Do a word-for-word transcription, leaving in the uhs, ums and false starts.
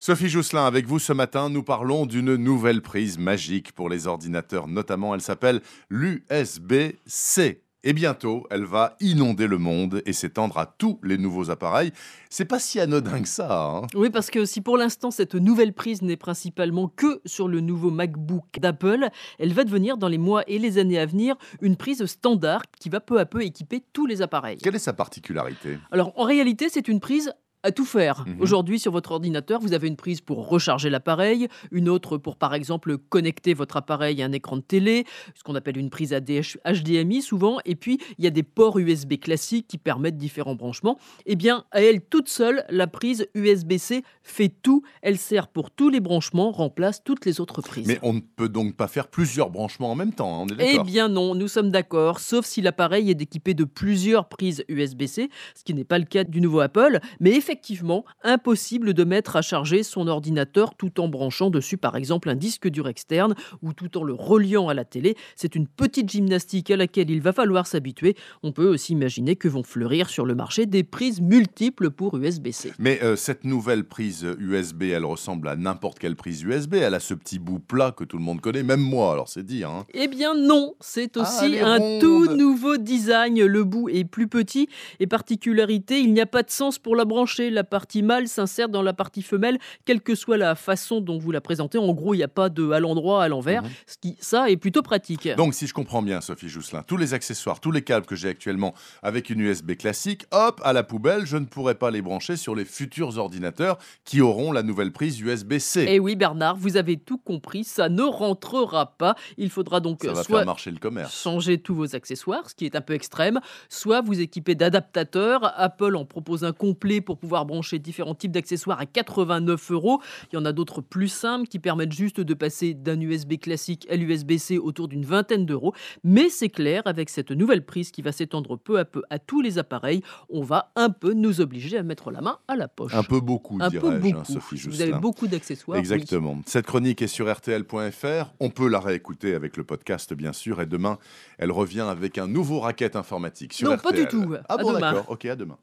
Sophie Jousselin, avec vous ce matin, nous parlons d'une nouvelle prise magique pour les ordinateurs, notamment elle s'appelle l'U S B C. Et bientôt, elle va inonder le monde et s'étendre à tous les nouveaux appareils. C'est pas si anodin que ça, hein. Oui, parce que si pour l'instant cette nouvelle prise n'est principalement que sur le nouveau MacBook d'Apple, elle va devenir dans les mois et les années à venir une prise standard qui va peu à peu équiper tous les appareils. Quelle est sa particularité? Alors en réalité, c'est une prise à tout faire. Mhm. Aujourd'hui, sur votre ordinateur, vous avez une prise pour recharger l'appareil, une autre pour, par exemple, connecter votre appareil à un écran de télé, ce qu'on appelle une prise H D M I souvent, et puis il y a des ports U S B classiques qui permettent différents branchements. Eh bien, à elle toute seule, la prise U S B C fait tout. Elle sert pour tous les branchements, remplace toutes les autres prises. Mais on ne peut donc pas faire plusieurs branchements en même temps, hein, on est Eh d'accord? bien non, nous sommes d'accord, sauf si l'appareil est équipé de plusieurs prises U S B C, ce qui n'est pas le cas du nouveau Apple, mais effectivement, impossible de mettre à charger son ordinateur tout en branchant dessus par exemple un disque dur externe ou tout en le reliant à la télé. C'est une petite gymnastique à laquelle il va falloir s'habituer. On peut aussi imaginer que vont fleurir sur le marché des prises multiples pour U S B C. Mais euh, cette nouvelle prise U S B, elle ressemble à n'importe quelle prise U S B. Elle a ce petit bout plat que tout le monde connaît, même moi, alors c'est dire, hein. Eh bien non, c'est Ah, aussi elle est un ronde. tout nouveau design. Le bout est plus petit et particularité, il n'y a pas de sens pour la brancher. La partie mâle s'insère dans la partie femelle, quelle que soit la façon dont vous la présentez. En gros, il n'y a pas de à l'endroit, à l'envers, Mhm. ce qui, ça, est plutôt pratique. Donc, si je comprends bien, Sophie Jousselin, tous les accessoires, tous les câbles que j'ai actuellement avec une U S B classique, hop, à la poubelle, je ne pourrai pas les brancher sur les futurs ordinateurs qui auront la nouvelle prise U S B C. Eh oui, Bernard, vous avez tout compris, ça ne rentrera pas. Il faudra donc Ça va soit faire marcher le commerce. changer tous vos accessoires, ce qui est un peu extrême, soit vous équiper d'adaptateurs. Apple en propose un complet pour pouvoir brancher différents types d'accessoires à quatre-vingt-neuf euros. Il y en a d'autres plus simples qui permettent juste de passer d'un U S B classique à l'U S B C autour d'une vingtaine d'euros. Mais c'est clair, avec cette nouvelle prise qui va s'étendre peu à peu à tous les appareils, on va un peu nous obliger à mettre la main à la poche. Un peu beaucoup, Un peu dirais-je, hein, beaucoup. Sophie Si vous avez Jousselin. beaucoup d'accessoires, oui. Exactement. Cette chronique est sur R T L point F R. On peut la réécouter avec le podcast, bien sûr. Et demain, elle revient avec un nouveau racket informatique sur Non, R T L. pas du tout. Ah À bon, demain. d'accord. Ok, à demain.